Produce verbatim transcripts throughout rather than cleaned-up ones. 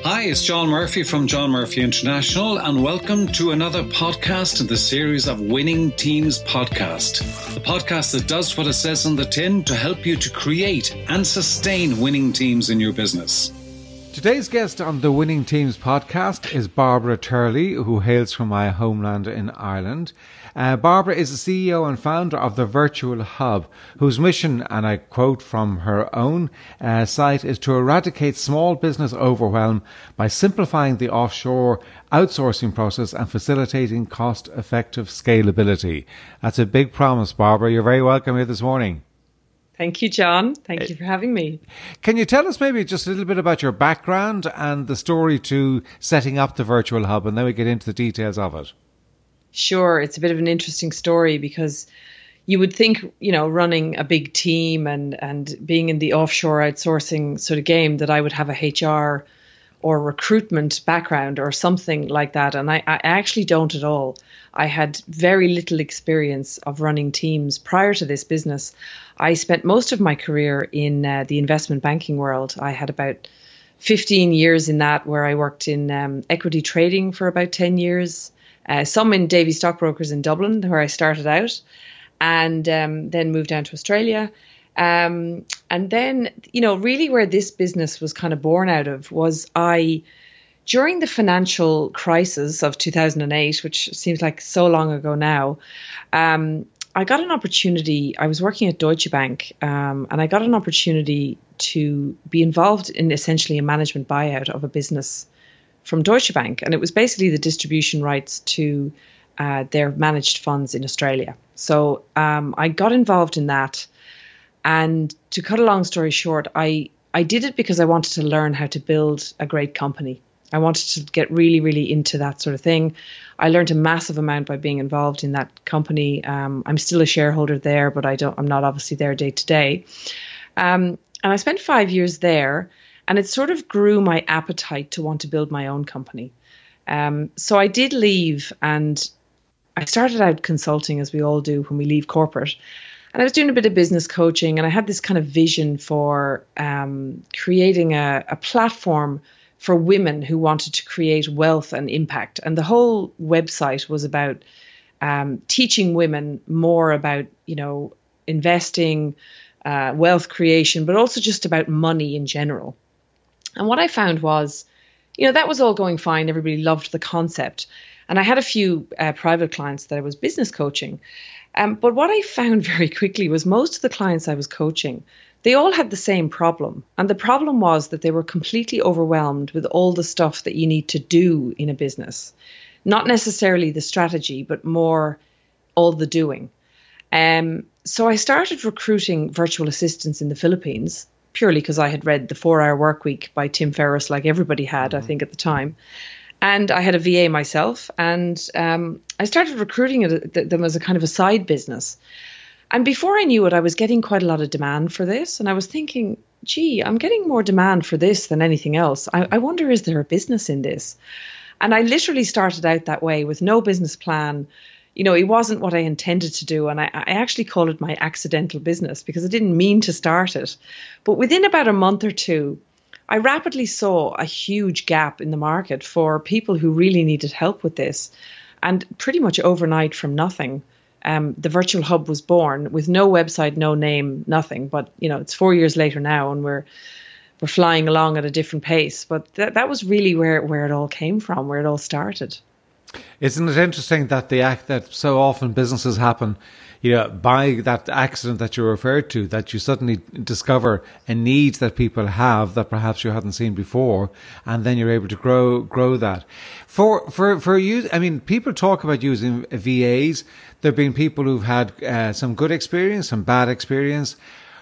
Hi, it's John Murphy from John Murphy International, and welcome to another podcast in the series of Winning Teams Podcast, the podcast that does what it says on the tin to help you to create and sustain winning teams in your business. Today's guest on the Winning Teams podcast is Barbara Turley, who hails from my homeland in Ireland. Uh, Barbara is the C E O and founder of the Virtual Hub, whose mission, and I quote from her own uh, site, is to eradicate small business overwhelm by simplifying the offshore outsourcing process and facilitating cost-effective scalability. That's a big promise, Barbara. You're very welcome here this morning. Thank you, John. Thank you for having me. Can you tell us maybe just a little bit about your background and the story to setting up the Virtual Hub, and then we get into the details of it? Sure. It's a bit of an interesting story because you would think, you know, running a big team and, and being in the offshore outsourcing sort of game that I would have a H R or recruitment background or something like that. And I, I actually don't at all. I had very little experience of running teams prior to this business. I spent most of my career in uh, the investment banking world. I had about fifteen years in that, where I worked in um, equity trading for about ten years, uh, some in Davy Stockbrokers in Dublin, where I started out, and um, then moved down to Australia. Um, and then, you know, really where this business was kind of born out of was I, during the financial crisis of two thousand eight, which seems like so long ago now, um, I got an opportunity. I was working at Deutsche Bank, um, and I got an opportunity to be involved in essentially a management buyout of a business from Deutsche Bank. And it was basically the distribution rights to uh, their managed funds in Australia. So um, I got involved in that. And to cut a long story short, I, I did it because I wanted to learn how to build a great company. I wanted to get really, really into that sort of thing. I learned a massive amount by being involved in that company. Um, I'm still a shareholder there, but I don't. I'm not obviously there day to day. Um, and I spent five years there, and it sort of grew my appetite to want to build my own company. Um, so I did leave, and I started out consulting, as we all do when we leave corporate. And I was doing a bit of business coaching, and I had this kind of vision for um, creating a, a platform for women who wanted to create wealth and impact. And the whole website was about um, teaching women more about, you know, investing, uh, wealth creation, but also just about money in general. And what I found was, you know, that was all going fine. Everybody loved the concept. And I had a few uh, private clients that I was business coaching. Um, but what I found very quickly was most of the clients I was coaching, they all had the same problem. And the problem was that they were completely overwhelmed with all the stuff that you need to do in a business. Not necessarily the strategy, but more all the doing. Um, so I started recruiting virtual assistants in the Philippines, purely because I had read The four-Hour Workweek by Tim Ferriss, like everybody had, mm-hmm. I think, at the time. And I had a V A myself, and um, I started recruiting it, them as a kind of a side business. And before I knew it, I was getting quite a lot of demand for this. And I was thinking, gee, I'm getting more demand for this than anything else. I, I wonder, is there a business in this? And I literally started out that way with no business plan. You know, it wasn't what I intended to do. And I, I actually call it my accidental business because I didn't mean to start it. But within about a month or two, I rapidly saw a huge gap in the market for people who really needed help with this. And pretty much overnight from nothing, um, the Virtual Hub was born with no website, no name, nothing. But, you know, it's four years later now, and we're we're flying along at a different pace. But th- that was really where, where it all came from, where it all started. Isn't it interesting that the act that so often businesses happen, you know, by that accident that you referred to, that you suddenly discover a need that people have that perhaps you hadn't seen before, and then you're able to grow grow that. For for for you, I mean, people talk about using V As. There have been people who've had uh, some good experience, some bad experience.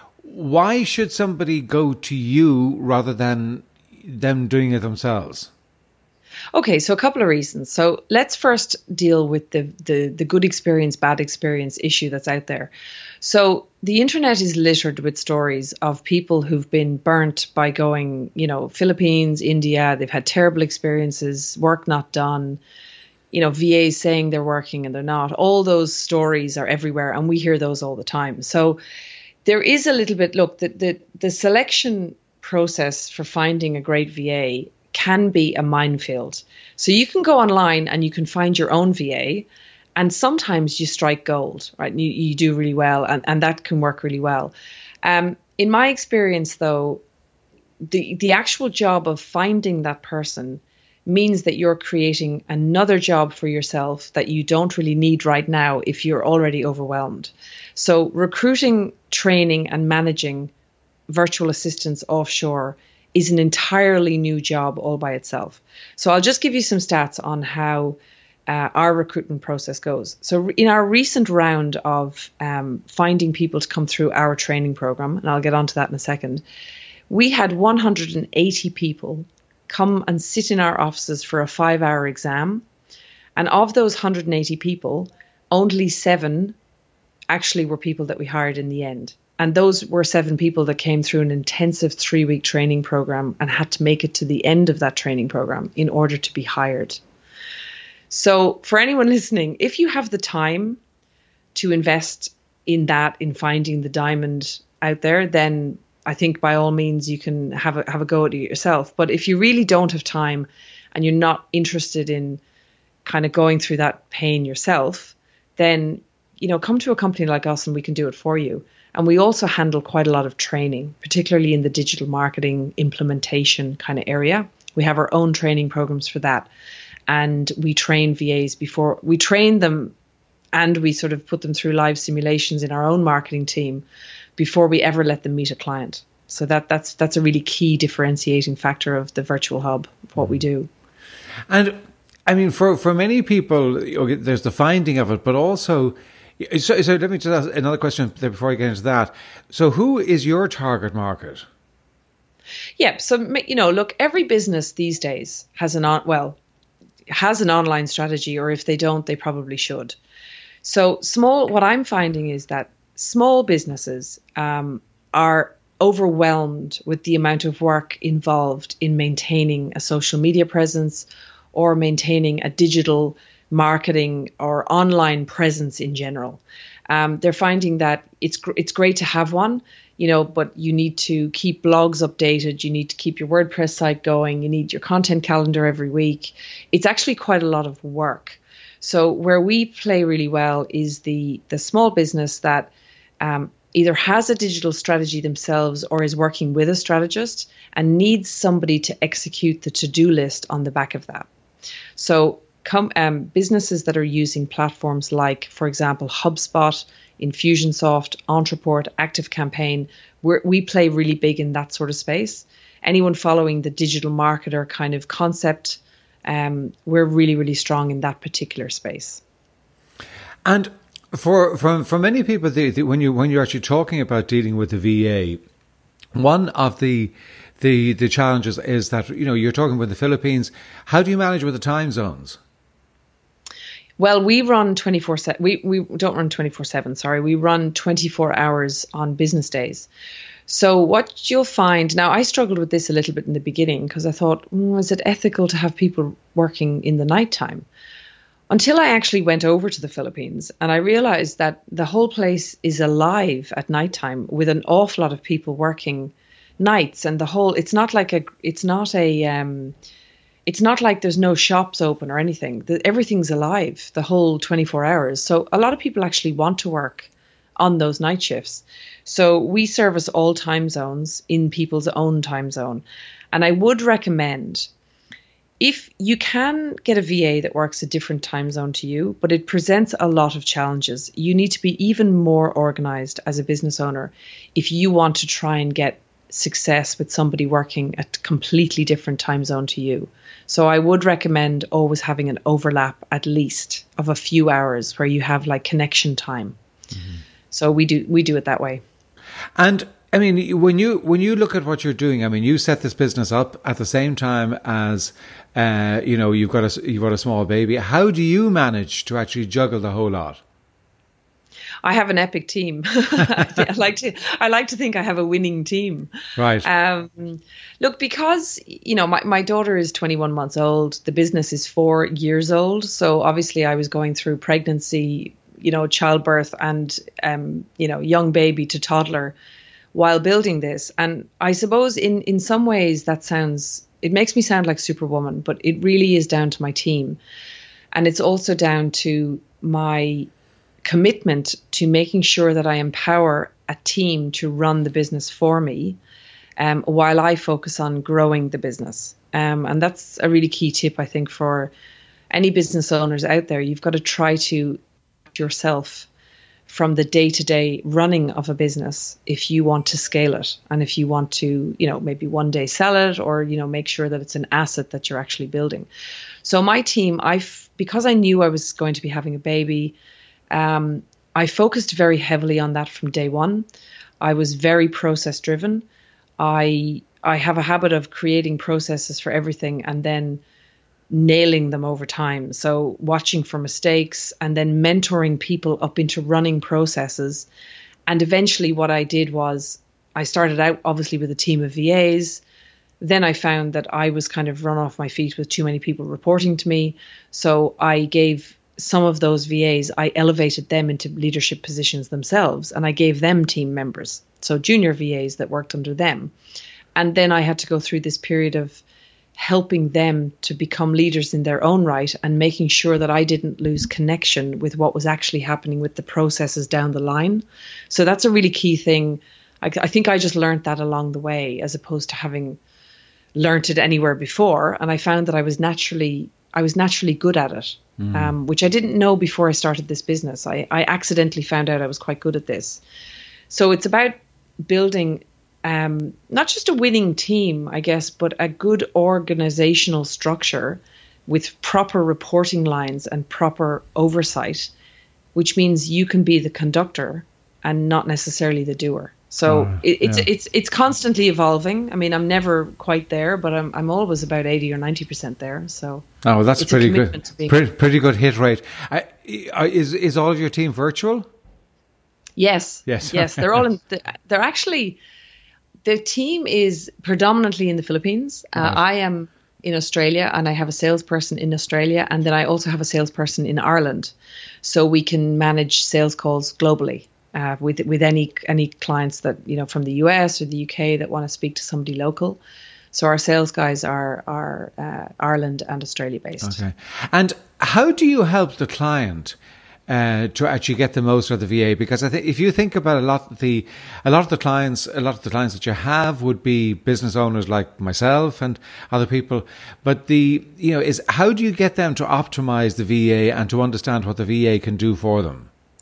Why should somebody go to you rather than them doing it themselves? Okay, so a couple of reasons. So let's first deal with the, the the good experience, bad experience issue that's out there. So the internet is littered with stories of people who've been burnt by going, you know, Philippines, India. They've had terrible experiences, work not done, you know, V As saying they're working and they're not. All those stories are everywhere, and we hear those all the time. So there is a little bit, look, the the, the selection process for finding a great V A can be a minefield. So you can go online and you can find your own V A, and sometimes you strike gold, right? You, you do really well, and, and that can work really well. Um, in my experience, though, the, the actual job of finding that person means that you're creating another job for yourself that you don't really need right now if you're already overwhelmed. So recruiting, training, and managing virtual assistants offshore is an entirely new job all by itself. So I'll just give you some stats on how uh, our recruitment process goes. So in our recent round of um, finding people to come through our training program, and I'll get onto that in a second, we had one hundred eighty people come and sit in our offices for a five-hour exam. And of those one hundred eighty people, only seven actually were people that we hired in the end. And those were seven people that came through an intensive three-week training program and had to make it to the end of that training program in order to be hired. So for anyone listening, if you have the time to invest in that, in finding the diamond out there, then I think by all means you can have a have a go at it yourself. But if you really don't have time and you're not interested in kind of going through that pain yourself, then, you know, come to a company like us and we can do it for you. And we also handle quite a lot of training, particularly in the digital marketing implementation kind of area. We have our own training programs for that. And we train V As before we train them, and we sort of put them through live simulations in our own marketing team before we ever let them meet a client. So that that's that's a really key differentiating factor of the Virtual Hub, of what we do. And I mean, for, for many people, okay, there's the finding of it, but also, so, so let me just ask another question before I get into that. So who is your target market? Yeah, so, you know, look, every business these days has an, on, well, has an online strategy, or if they don't, they probably should. So small, what I'm finding is that small businesses um, are overwhelmed with the amount of work involved in maintaining a social media presence or maintaining a digital marketing or online presence in general. Um, they're finding that it's gr- it's great to have one, you know, but you need to keep blogs updated. You need to keep your WordPress site going. You need your content calendar every week. It's actually quite a lot of work. So where we play really well is the the small business that um, either has a digital strategy themselves or is working with a strategist and needs somebody to execute the to-do list on the back of that. So come, um, businesses that are using platforms like, for example, HubSpot, Infusionsoft, Ontraport, ActiveCampaign, we're, we play really big in that sort of space. Anyone following the digital marketer kind of concept, um, we're really, really strong in that particular space. And for for, for many people, the, the, when you when you're actually talking about dealing with the V A, one of the the the challenges is that, you know, you're talking about the Philippines. How do you manage with the time zones? Well, we run twenty-four seven. We we don't run twenty-four seven, sorry. We run twenty-four hours on business days. So what you'll find, now I struggled with this a little bit in the beginning because I thought, mm, is it ethical to have people working in the nighttime? Until I actually went over to the Philippines and I realized that the whole place is alive at nighttime with an awful lot of people working nights, and the whole, it's not like a, it's not a, um, it's not like there's no shops open or anything. The, everything's alive the whole twenty-four hours. So a lot of people actually want to work on those night shifts. So we service all time zones in people's own time zone. And I would recommend, if you can get a V A that works a different time zone to you, but it presents a lot of challenges, you need to be even more organized as a business owner if you want to try and get success with somebody working a completely different time zone to you. So I would recommend always having an overlap at least of a few hours where you have like connection time. Mm-hmm. So we do we do it that way. And I mean, when you when you look at what you're doing, I mean, you set this business up at the same time as, uh, you know, you've got a you've got a small baby. How do you manage to actually juggle the whole lot? I have an epic team. I like to I like to think I have a winning team. Right. Um, look, because, you know, my, my daughter is twenty-one months old. The business is four years old. So obviously I was going through pregnancy, you know, childbirth and, um, you know, young baby to toddler while building this. And I suppose in, in some ways that sounds it makes me sound like Superwoman, but it really is down to my team. And it's also down to my commitment to making sure that I empower a team to run the business for me, um, while I focus on growing the business. Um, and that's a really key tip, I think, for any business owners out there. You've got to try to yourself from the day-to-day running of a business if you want to scale it, and if you want to, you know, maybe one day sell it, or, you know, make sure that it's an asset that you're actually building. So my team, I because I knew I was going to be having a baby, um, I focused very heavily on that from day one. I was very process driven. I I have a habit of creating processes for everything and then nailing them over time. So watching for mistakes and then mentoring people up into running processes. And eventually what I did was I started out obviously with a team of V As. Then I found that I was kind of run off my feet with too many people reporting to me. So I gave some of those V As, I elevated them into leadership positions themselves, and I gave them team members. So junior V As that worked under them. And then I had to go through this period of helping them to become leaders in their own right, and making sure that I didn't lose connection with what was actually happening with the processes down the line. So that's a really key thing. I, I think I just learned that along the way, as opposed to having learned it anywhere before. And I found that I was naturally, I was naturally good at it, mm. um, which I didn't know before I started this business. I, I accidentally found out I was quite good at this. So it's about building Um, not just a winning team, I guess, but a good organizational structure with proper reporting lines and proper oversight, which means you can be the conductor and not necessarily the doer. So oh, it, it's yeah. it's it's constantly evolving. I mean, I'm never quite there, but I'm I'm always about eighty or ninety percent there. So oh, well, that's pretty good. Pretty, pretty good hit rate. I, I, is is all of your team virtual? Yes. Yes. Yes. They're all in. The, they're actually. The team is predominantly in the Philippines. Uh, right. I am in Australia, and I have a salesperson in Australia, and then I also have a salesperson in Ireland, so we can manage sales calls globally uh, with with any any clients that, you know, from the U S or the U K that want to speak to somebody local. So our sales guys are are uh, Ireland and Australia based. Okay, and how do you help the client Uh, to actually get the most out of the V A? Because I think if you think about a lot of the a lot of the clients, a lot of the clients that you have would be business owners like myself and other people. But the you know is how do you get them to optimize the V A and to understand what the V A can do for them?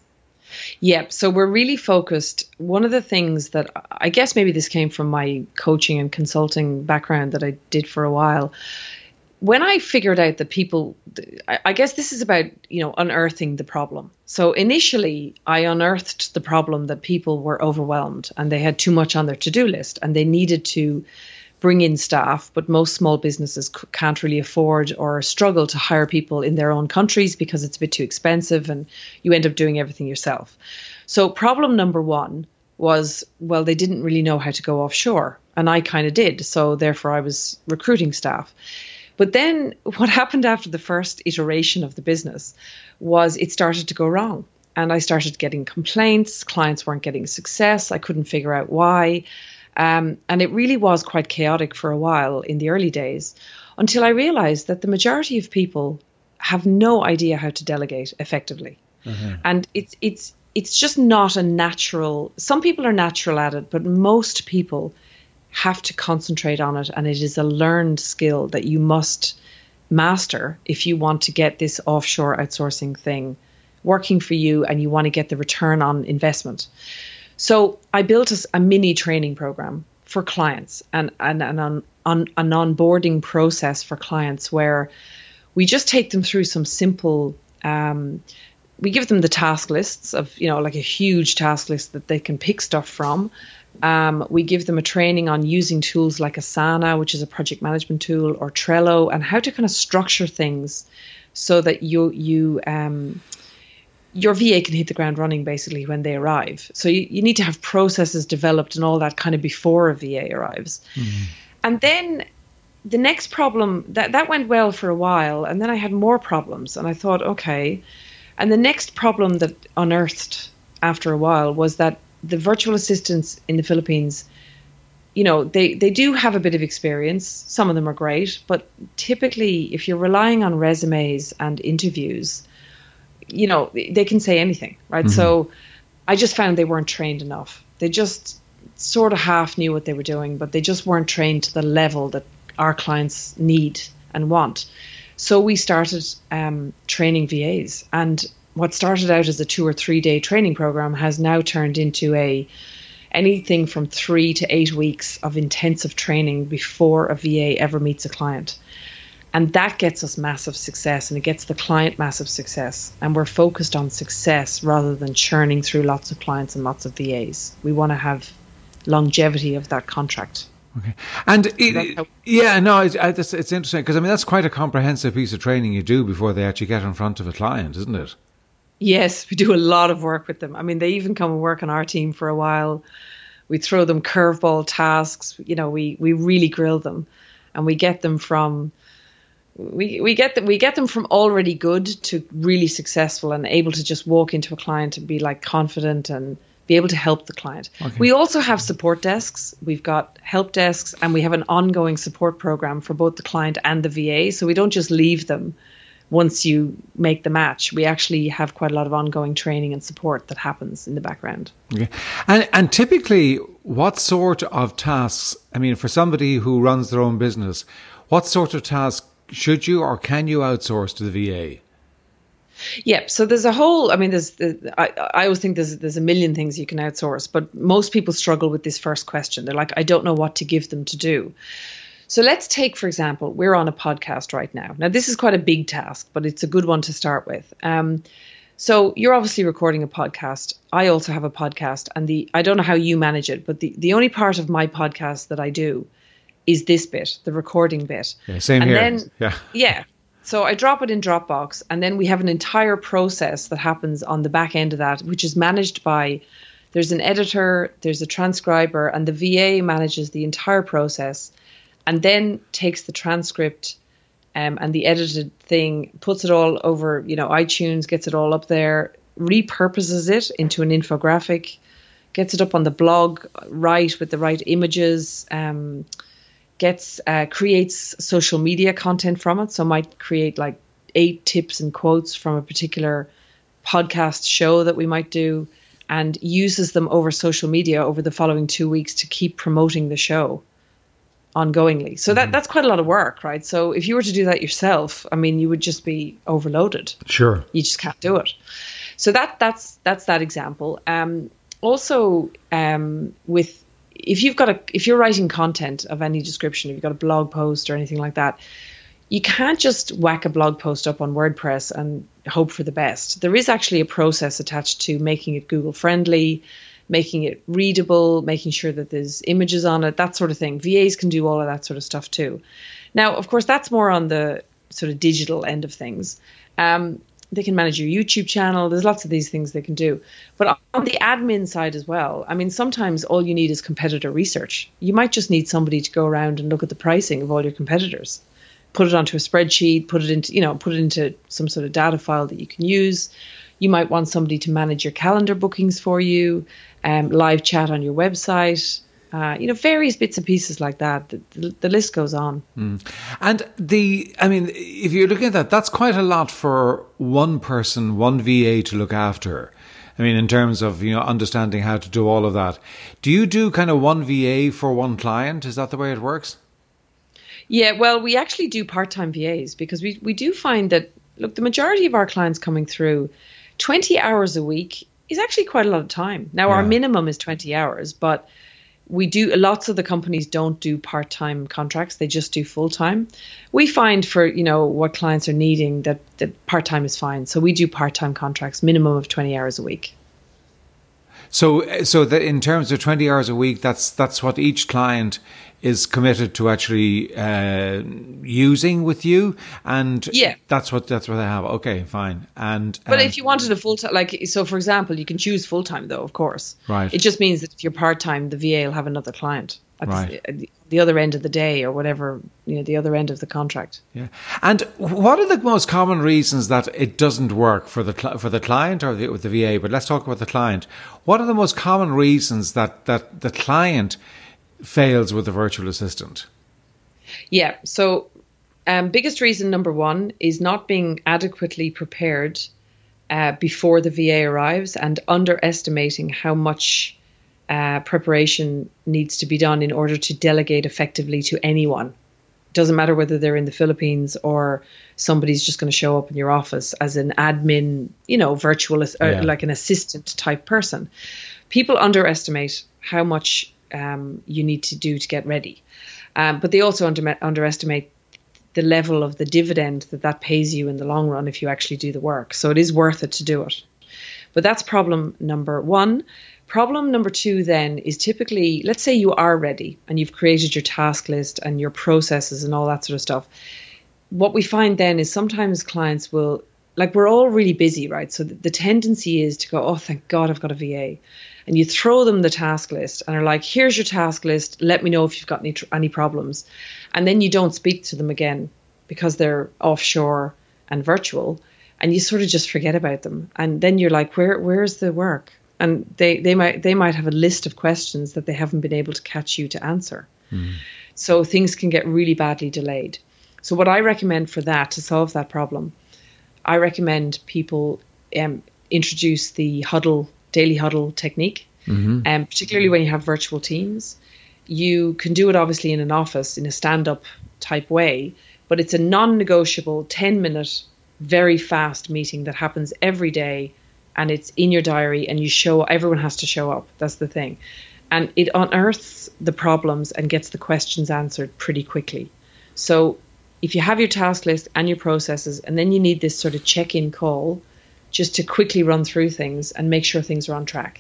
Yeah, so we're really focused. One of the things that I guess maybe this came from my coaching and consulting background that I did for a while. When I figured out that people, I guess this is about, you know, unearthing the problem. So initially I unearthed the problem that people were overwhelmed and they had too much on their to-do list and they needed to bring in staff, but most small businesses can't really afford or struggle to hire people in their own countries because it's a bit too expensive and you end up doing everything yourself. So problem number one was, well, they didn't really know how to go offshore, and I kind of did. So therefore I was recruiting staff. But then what happened after the first iteration of the business was it started to go wrong. And I started getting complaints. Clients weren't getting success. I couldn't figure out why. Um, and it really was quite chaotic for a while in the early days, until I realized that the majority of people have no idea how to delegate effectively. Mm-hmm. And it's it's it's just not a natural. Some people are natural at it, but most people have to concentrate on it, and it is a learned skill that you must master if you want to get this offshore outsourcing thing working for you and you want to get the return on investment. So I built a, a mini training program for clients and, and, and an, on, an onboarding process for clients where we just take them through some simple, um, we give them the task lists of, you know, like a huge task list that they can pick stuff from. Um, we give them a training on using tools like Asana, which is a project management tool, or Trello, and how to kind of structure things so that you you um, your V A can hit the ground running basically when they arrive. So you, you need to have processes developed and all that kind of before a V A arrives. Mm-hmm. And then the next problem, that, that went well for a while, and then I had more problems, and I thought, okay. And the next problem that unearthed after a while was that the virtual assistants in the Philippines you know, they, they do have a bit of experience. Some of them are great, but typically if you're relying on resumes and interviews, you know, they can say anything, right? Mm-hmm. So I just found they weren't trained enough. They just sort of half knew what they were doing, but they just weren't trained to the level that our clients need and want. So we started um, training V As, and what started out as a two or three day training program has now turned into a anything from three to eight weeks of intensive training before a V A ever meets a client. And that gets us massive success, and it gets the client massive success. And we're focused on success rather than churning through lots of clients and lots of V As. We want to have longevity of that contract. Okay. And it, yeah, no, it's, it's, it's interesting because I mean, that's quite a comprehensive piece of training you do before they actually get in front of a client, isn't it? Yes, we do a lot of work with them. I mean, they even come and work on our team for a while. We throw them curveball tasks. You know, we, we really grill them, and we get them from we we get them we get them from already good to really successful and able to just walk into a client and be like confident and be able to help the client. Okay. We also have support desks. We've got help desks, and we have an ongoing support program for both the client and the V A. So we don't just leave them once you make the match. We actually have quite a lot of ongoing training and support that happens in the background. Okay. And and typically, what sort of tasks, I mean, for somebody who runs their own business, what sort of tasks should you or can you outsource to the V A? Yeah, so there's a whole, I mean, there's, I, I always think there's there's a million things you can outsource, but most people struggle with this first question. They're like, I don't know what to give them to do. So let's take, for example, we're on a podcast right now. Now, this is quite a big task, but it's a good one to start with. Um, so you're obviously recording a podcast. I also have a podcast, and the I don't know how you manage it, but the, the only part of my podcast that I do is this bit, the recording bit. Yeah, same and here. Then, yeah. Yeah. So I drop it in Dropbox, and then we have an entire process that happens on the back end of that, which is managed by, there's an editor, there's a transcriber, and the V A manages the entire process and then takes the transcript um, and the edited thing, puts it all over, you know, iTunes, gets it all up there, repurposes it into an infographic, gets it up on the blog, right, with the right images, um, gets uh, creates social media content from it. So might create like eight tips and quotes from a particular podcast show that we might do, and uses them over social media over the following two weeks to keep promoting the show ongoingly. So that mm-hmm. that's quite a lot of work, right? So if you were to do that yourself, I mean, you would just be overloaded. Sure. You just can't do it. So that that's that's that example. Um, also, um, with If you've got a, if you're writing content of any description, if you've got a blog post or anything like that, you can't just whack a blog post up on WordPress and hope for the best. There is actually a process attached to making it Google friendly, making it readable, making sure that there's images on it, that sort of thing. V As can do all of that sort of stuff too. Now, of course, that's more on the sort of digital end of things. Um, They can manage your YouTube channel. There's lots of these things they can do. But on the admin side as well, I mean, sometimes all you need is competitor research. You might just need somebody to go around and look at the pricing of all your competitors, put it onto a spreadsheet, put it into, you know, put it into some sort of data file that you can use. You might want somebody to manage your calendar bookings for you, um, live chat on your website. Uh, you know, various bits and pieces like that. The, the, the list goes on. Mm. And the, I mean, if you're looking at that, that's quite a lot for one person, one V A to look after. I mean, in terms of, you know, understanding how to do all of that. Do you do kind of one V A for one client? Is that the way it works? Yeah, well, we actually do part-time V As because we, we do find that, look, the majority of our clients coming through, twenty hours a week is actually quite a lot of time. Now, yeah. Our minimum is twenty hours, but we do, lots of the companies don't do part-time contracts. They just do full-time. We find for, you know, what clients are needing that, that part-time is fine. So we do part-time contracts, minimum of twenty hours a week. So, so that in terms of twenty hours a week, that's, that's what each client is committed to actually uh, using with you, and yeah, that's what that's what they have. Okay, fine. And but um, if you wanted a full time, like so, for example, you can choose full time though, of course. Right. It just means that if you're part time, the V A will have another client at right. the, the other end of the day or whatever, you know, the other end of the contract. Yeah. And what are the most common reasons that it doesn't work for the for the client or the, with the V A? But let's talk about the client. What are the most common reasons that that the client fails with a virtual assistant? Yeah. So um, biggest reason number one is not being adequately prepared uh, before the V A arrives and underestimating how much uh, preparation needs to be done in order to delegate effectively to anyone. Doesn't matter whether they're in the Philippines or somebody's just going to show up in your office as an admin, you know, virtual, uh, Yeah. like an assistant type person. People underestimate how much um, you need to do to get ready. Um, but they also under- underestimate the level of the dividend that that pays you in the long run if you actually do the work. So it is worth it to do it. But that's problem number one. Problem number two then is typically, let's say you are ready and you've created your task list and your processes and all that sort of stuff. What we find then is sometimes clients will, like we're all really busy, right? So the, the tendency is to go, oh, thank God I've got a V A. And you throw them the task list and are like, here's your task list. Let me know if you've got any, any problems. And then you don't speak to them again because they're offshore and virtual. And you sort of just forget about them. And then you're like, where where's the work? And they, they might they might have a list of questions that they haven't been able to catch you to answer. Mm. So things can get really badly delayed. So what I recommend for that, to solve that problem, I recommend people um, introduce the huddle, daily huddle technique, mm-hmm. um, particularly when you have virtual teams. You can do it obviously in an office in a stand-up type way, but it's a non-negotiable ten-minute, very fast meeting that happens every day. And it's in your diary and you show, everyone has to show up. That's the thing. And it unearths the problems and gets the questions answered pretty quickly. So if you have your task list and your processes, and then you need this sort of check-in call just to quickly run through things and make sure things are on track.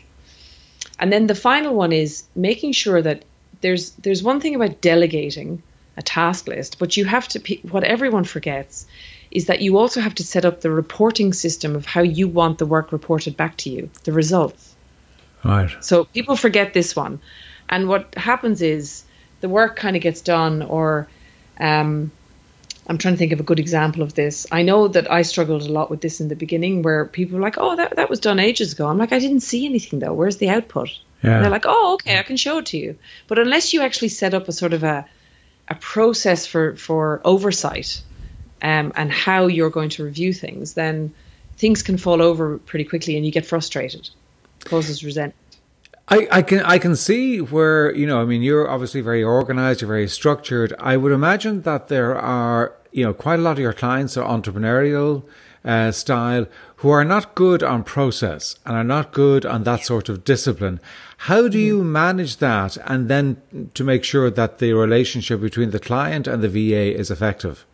And then the final one is making sure that there's there's one thing about delegating a task list, but you have to, what everyone forgets is that you also have to set up the reporting system of how you want the work reported back to you, the results. Right. So people forget this one. And what happens is the work kind of gets done, or um, I'm trying to think of a good example of this. I know that I struggled a lot with this in the beginning, where people were like, oh, that, that was done ages ago. I'm like, I didn't see anything though. Where's the output? Yeah. And they're like, oh, okay, I can show it to you. But unless you actually set up a sort of a, a process for, for oversight, Um, and how you're going to review things, then things can fall over pretty quickly and you get frustrated. It causes resentment. I, I can I can see where, you know, I mean, you're obviously very organized, you're very structured. I would imagine that there are, you know, quite a lot of your clients are entrepreneurial uh, style who are not good on process and are not good on that sort of discipline. How do you manage that, and then to make sure that the relationship between the client and the V A is effective?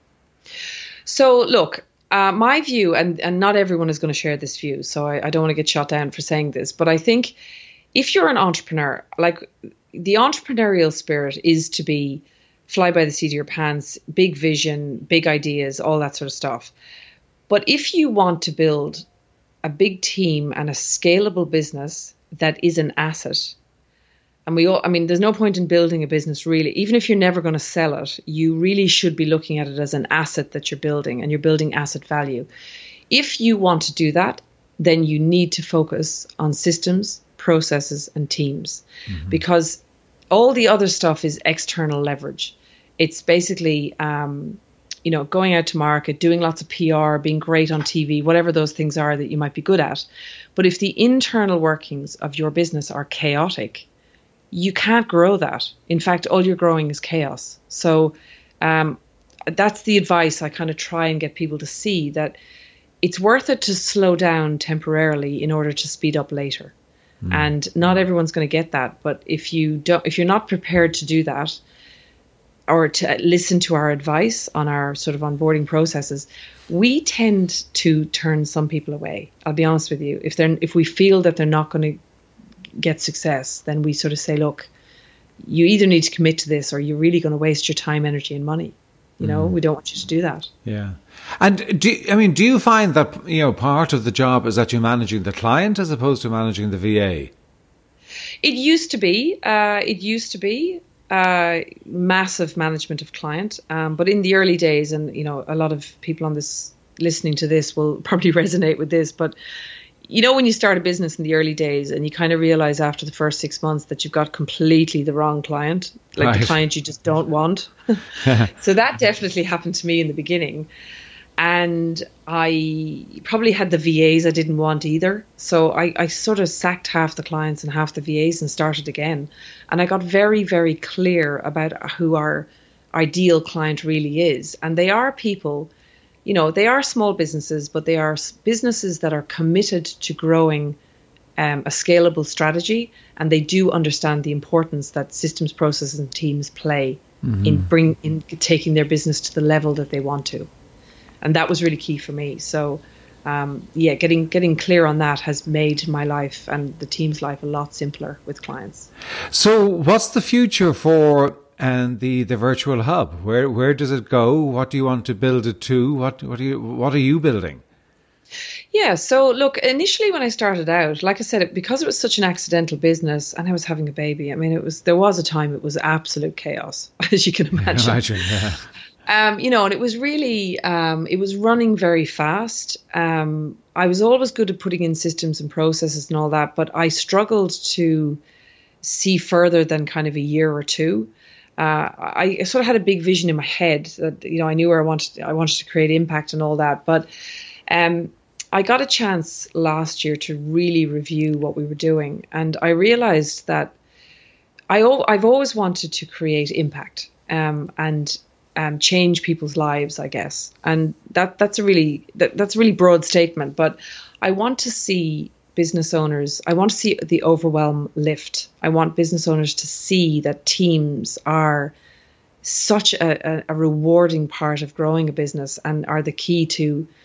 So look, uh, my view, and, and not everyone is going to share this view, so I, I don't want to get shot down for saying this, but I think if you're an entrepreneur, like the entrepreneurial spirit is to be fly by the seat of your pants, big vision, big ideas, all that sort of stuff. But if you want to build a big team and a scalable business that is an asset, and we all, I mean, there's no point in building a business really, even if you're never going to sell it, you really should be looking at it as an asset that you're building, and you're building asset value. If you want to do that, then you need to focus on systems, processes, and teams, mm-hmm. because all the other stuff is external leverage. It's basically, um, you know, going out to market, doing lots of P R, being great on T V, whatever those things are that you might be good at. But if the internal workings of your business are chaotic, you can't grow that. In fact, all you're growing is chaos. So um, that's the advice I kind of try and get people to see, that it's worth it to slow down temporarily in order to speed up later. Mm. And not everyone's going to get that. But if you don't, if you're not prepared to do that, or to listen to our advice on our sort of onboarding processes, we tend to turn some people away. I'll be honest with you. If they're, if we feel that they're not going to get success, then we sort of say, look, you either need to commit to this or you're really going to waste your time, energy and money. You know, mm. we don't want you to do that. Yeah. And do you, I mean, do you find that, you know, part of the job is that you're managing the client as opposed to managing the V A? It used to be, uh, it used to be uh, massive management of client. Um, but in the early days, and, you know, a lot of people on this listening to this will probably resonate with this, but you know, when you start a business in the early days and you kind of realize after the first six months that you've got completely the wrong client, like right. the client you just don't want. So that definitely happened to me in the beginning. And I probably had the V As I didn't want either. So I, I sort of sacked half the clients and half the V As and started again. And I got very, very clear about who our ideal client really is. And they are people, you know, they are small businesses, but they are businesses that are committed to growing um, a scalable strategy. And they do understand the importance that systems, processes and teams play mm-hmm. in bring in taking their business to the level that they want to. And that was really key for me. So, um, yeah, getting getting clear on that has made my life and the team's life a lot simpler with clients. So what's the future for and the, the virtual hub? Where where does it go? What do you want to build it to? What what do you what are you building? Yeah, so look, initially when I started out, like I said, because it was such an accidental business and I was having a baby, I mean, it was there was a time it was absolute chaos, as you can imagine. Imagine, yeah. Um, you know, and it was really, um, it was running very fast. Um, I was always good at putting in systems and processes and all that, but I struggled to see further than kind of a year or two. Uh, I sort of had a big vision in my head that, you know, I knew where I wanted, I wanted to create impact and all that. But um, I got a chance last year to really review what we were doing. And I realized that I, I've always wanted to create impact um, and Um, change people's lives, I guess, and that that's a really that, that's a really broad statement. But I want to see business owners. I want to see the overwhelm lift. I want business owners to see that teams are such a, a, a rewarding part of growing a business and are the key to,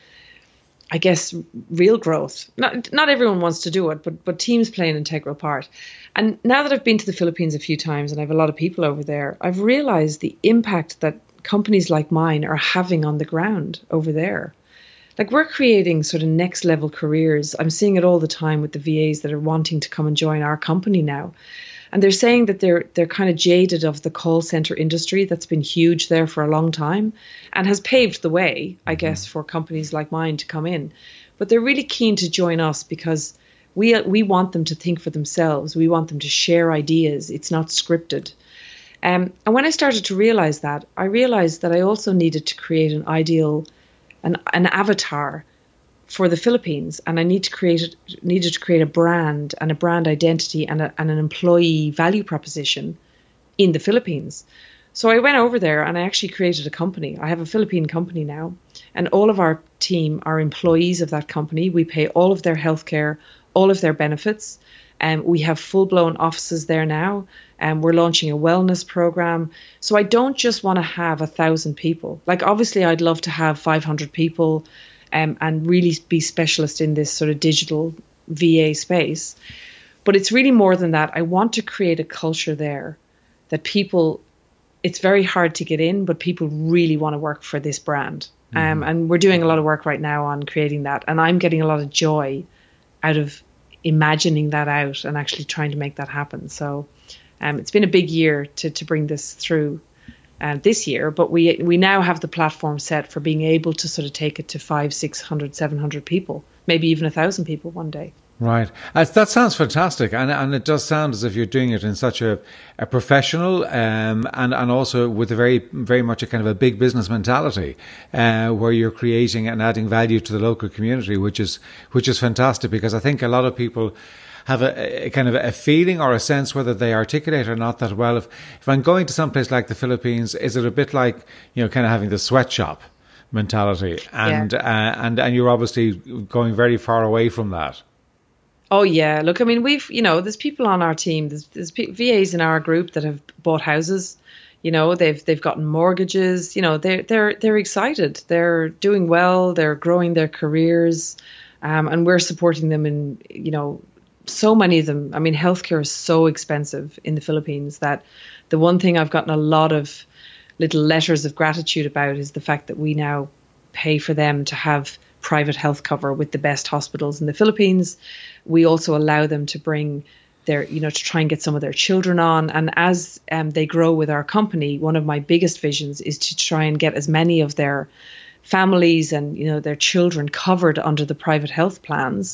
I guess, real growth. Not not everyone wants to do it, but but teams play an integral part. And now that I've been to the Philippines a few times and I have a lot of people over there, I've realized the impact that companies like mine are having on the ground over there. Like, we're creating sort of next level careers. I'm seeing it all the time with the V As that are wanting to come and join our company now. And they're saying that they're they're kind of jaded of the call center industry that's been huge there for a long time and has paved the way, I guess, for companies like mine to come in. But they're really keen to join us because we we want them to think for themselves. We want them to share ideas. It's not scripted. Um, and when I started to realize that, I realized that I also needed to create an ideal, an, an avatar for the Philippines. And I need to create, needed to create a brand and a brand identity and, a, and an employee value proposition in the Philippines. So I went over there and I actually created a company. I have a Philippine company now, and all of our team are employees of that company. We pay all of their healthcare, all of their benefits. Um, we have full-blown offices there now, and we're launching a wellness program. So I don't just want to have a thousand people. Like, obviously, I'd love to have five hundred people um, and really be specialist in this sort of digital V A space. But it's really more than that. I want to create a culture there that people, it's very hard to get in, but people really want to work for this brand. Mm-hmm. Um, and we're doing a lot of work right now on creating that. And I'm getting a lot of joy out of imagining that out and actually trying to make that happen. So um, it's been a big year to to bring this through uh, this year, but we we now have the platform set for being able to sort of take it to five, six hundred, seven hundred people, maybe even a thousand people one day. Right. As that sounds fantastic. And and it does sound as if you're doing it in such a, a professional um, and, and also with a very, very much a kind of a big business mentality uh, where you're creating and adding value to the local community, which is which is fantastic, because I think a lot of people have a, a kind of a feeling or a sense, whether they articulate or not, that, well, if, if I'm going to some place like the Philippines, is it a bit like, you know, kind of having the sweatshop mentality? And, yeah. uh, and, and you're obviously going very far away from that. Oh, yeah. Look, I mean, we've, you know, there's people on our team, there's, there's V As in our group that have bought houses, you know, they've they've gotten mortgages, you know, they're, they're, they're excited. They're doing well. They're growing their careers. Um, and we're supporting them in, you know, so many of them. I mean, healthcare is so expensive in the Philippines that the one thing I've gotten a lot of little letters of gratitude about is the fact that we now pay for them to have private health cover with the best hospitals in the Philippines. We also allow them to bring their, you know, to try and get some of their children on. And as um, they grow with our company, one of my biggest visions is to try and get as many of their families and, you know, their children covered under the private health plans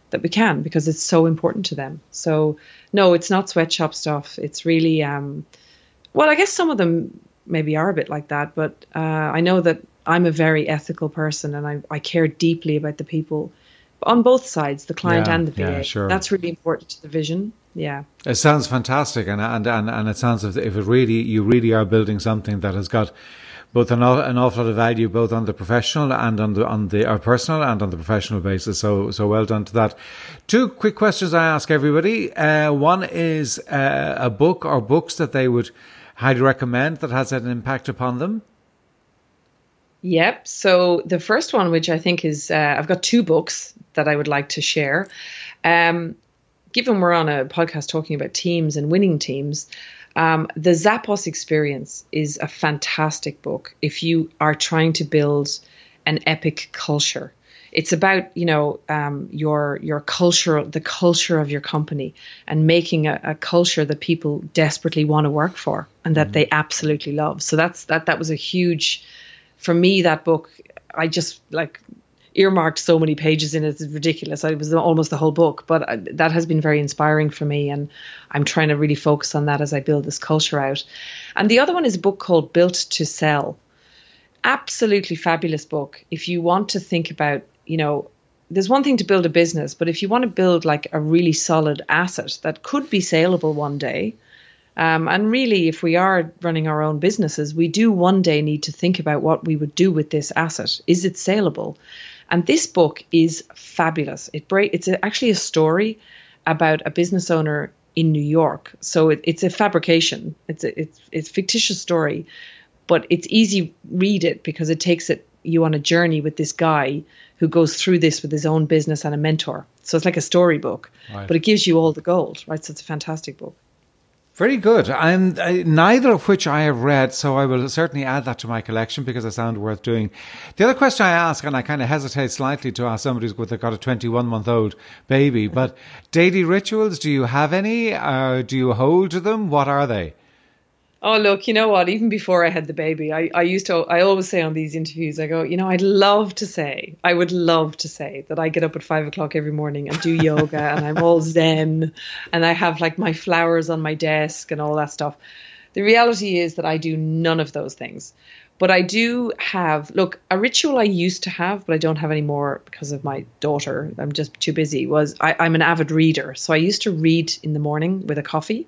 that we can, because it's so important to them. So no, it's not sweatshop stuff. It's really, um, well, I guess some of them maybe are a bit like that, but uh, I know that I'm a very ethical person, and I, I care deeply about the people on both sides, the client yeah, and the V A. Yeah, sure. That's really important to the vision. Yeah. It sounds fantastic, and and and, and it sounds as if it really you really are building something that has got both an, an awful lot of value, both on the professional and on the on the or personal and on the professional basis. So so well done to that. Two quick questions I ask everybody. Uh, one is uh, a book or books that they would highly recommend that has had an impact upon them. Yep. So the first one, which I think is, uh, I've got two books that I would like to share. Um, given we're on a podcast talking about teams and winning teams, um, the Zappos Experience is a fantastic book if you are trying to build an epic culture. It's about, you know, um, your your culture, the culture of your company, and making a, a culture that people desperately want to work for and that mm-hmm. they absolutely love. So that's that. That was a huge. For me, that book, I just like earmarked so many pages in it. It's ridiculous. It was almost the whole book, but I, that has been very inspiring for me. And I'm trying to really focus on that as I build this culture out. And the other one is a book called Built to Sell. Absolutely fabulous book. If you want to think about, you know, there's one thing to build a business, but if you want to build like a really solid asset that could be saleable one day, Um, and really, if we are running our own businesses, we do one day need to think about what we would do with this asset. Is it saleable? And this book is fabulous. It break, It's a, actually a story about a business owner in New York. So it, it's a fabrication. It's a it's, it's a fictitious story, but it's easy read it because it takes it you on a journey with this guy who goes through this with his own business and a mentor. So it's like a storybook, right. But it gives you all the gold, right? So it's a fantastic book. Very good. And uh, neither of which I have read, so I will certainly add that to my collection because they sound worth doing. The other question I ask, and I kind of hesitate slightly to ask somebody who's got a twenty-one-month-old baby, but daily rituals, do you have any? Uh, do you hold to them? What are they? Oh, look, you know what? Even before I had the baby, I, I used to, I always say on these interviews, I go, you know, I'd love to say, I would love to say that I get up at five o'clock every morning and do yoga and I'm all zen and I have like my flowers on my desk and all that stuff. The reality is that I do none of those things. But I do have, look, a ritual I used to have, but I don't have anymore because of my daughter. I'm just too busy, was I, I'm an avid reader. So I used to read in the morning with a coffee.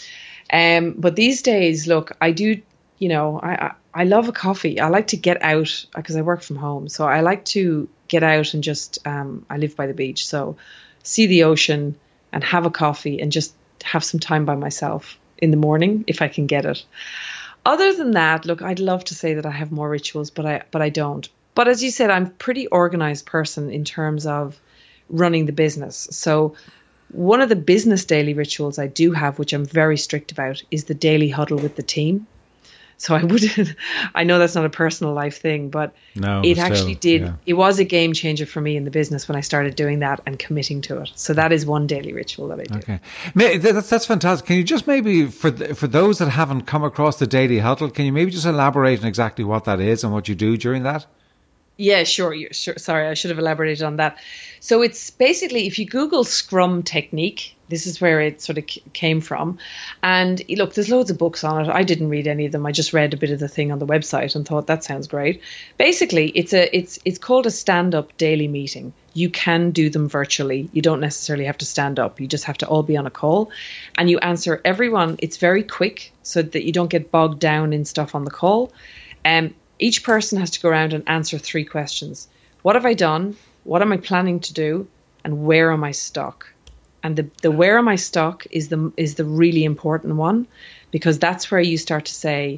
Um, but these days, look, I do, you know, I, I, I love a coffee. I like to get out because I work from home. So I like to get out and just, um, I live by the beach. So see the ocean and have a coffee and just have some time by myself in the morning if I can get it. Other than that, look, I'd love to say that I have more rituals, but I, but I don't. But as you said, I'm a pretty organized person in terms of running the business. So one of the business daily rituals I do have, which I'm very strict about, is the daily huddle with the team. So I wouldn't, I know that's not a personal life thing, but no, it still, actually did, yeah. It was a game changer for me in the business when I started doing that and committing to it. So that is one daily ritual that I do. Okay. That's, that's fantastic. Can you just maybe, for for those that haven't come across the daily huddle, can you maybe just elaborate on exactly what that is and what you do during that? Yeah, sure. sure. Sorry, I should have elaborated on that. So it's basically, if you Google Scrum technique, this is where it sort of came from. And look, there's loads of books on it. I didn't read any of them. I just read a bit of the thing on the website and thought that sounds great. Basically, it's a it's it's called a stand-up daily meeting. You can do them virtually. You don't necessarily have to stand up. You just have to all be on a call and you answer everyone. It's very quick so that you don't get bogged down in stuff on the call. Um, Each person has to go around and answer three questions. What have I done? What am I planning to do? And where am I stuck? And the, the where am I stuck is the is the really important one, because that's where you start to say,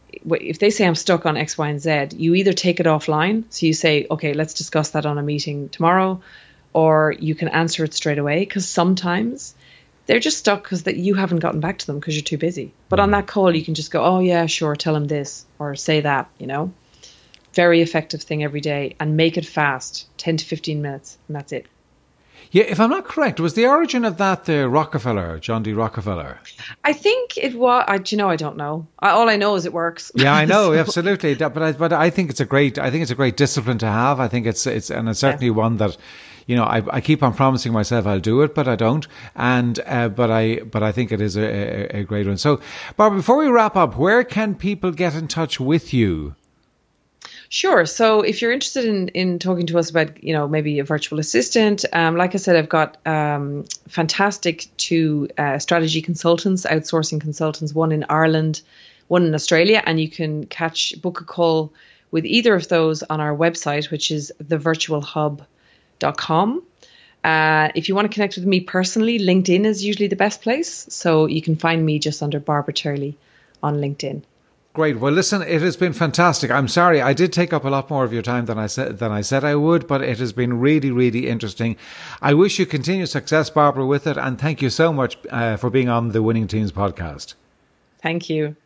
if they say I'm stuck on X, Y, and Z, you either take it offline. So you say, okay, let's discuss that on a meeting tomorrow, or you can answer it straight away, because sometimes they're just stuck because that you haven't gotten back to them because you're too busy. But on that call, you can just go, oh, yeah, sure, tell them this or say that, you know. Very effective thing every day, and make it fast, ten to fifteen minutes, and that's it. Yeah, if I'm not correct, was the origin of that the Rockefeller, John D. Rockefeller? I think it was, I, do you know, I don't know. I, all I know is it works. Yeah, I know, so. Absolutely. But I, but I think it's a great, I think it's a great discipline to have. I think it's, it's, and it's certainly yeah. one that, you know, I, I keep on promising myself I'll do it, but I don't. And uh, but I but I think it is a, a, a great one. So, Barbara, before we wrap up, where can people get in touch with you? Sure. So if you're interested in, in talking to us about, you know, maybe a virtual assistant, um, like I said, I've got um, fantastic two uh, strategy consultants, outsourcing consultants, one in Ireland, one in Australia, and you can catch, book a call with either of those on our website, which is the virtual hub dot com. Uh, if you want to connect with me personally, LinkedIn is usually the best place. So you can find me just under Barbara Turley on LinkedIn. Great. Well, listen, it has been fantastic. I'm sorry I did take up a lot more of your time than I said than I said I would, but it has been really, really interesting. I wish you continued success, Barbara, with it, and thank you so much uh, for being on the Winning Teams podcast. Thank you.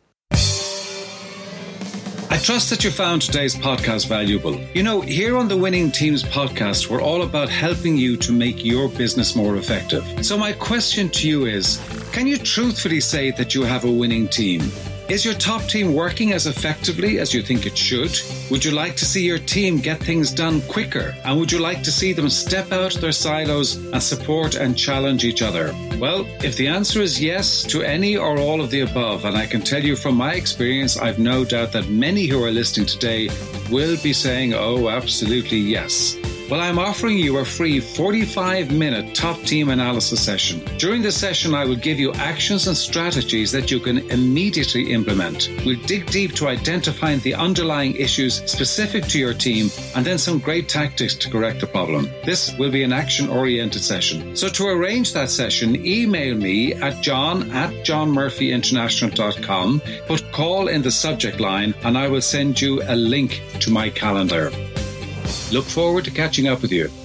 I trust that you found today's podcast valuable. You know, here on the Winning Teams podcast, we're all about helping you to make your business more effective. So my question to you is, can you truthfully say that you have a winning team? Is your top team working as effectively as you think it should? Would you like to see your team get things done quicker? And would you like to see them step out of their silos and support and challenge each other? Well, if the answer is yes to any or all of the above, and I can tell you from my experience, I've no doubt that many who are listening today will be saying, oh, absolutely yes. Well, I'm offering you a free forty-five minute top team analysis session. During this session, I will give you actions and strategies that you can immediately implement. We'll dig deep to identifying the underlying issues specific to your team and then some great tactics to correct the problem. This will be an action-oriented session. So to arrange that session, email me at john at john murphy international dot com, put call in the subject line, and I will send you a link to my calendar. Look forward to catching up with you.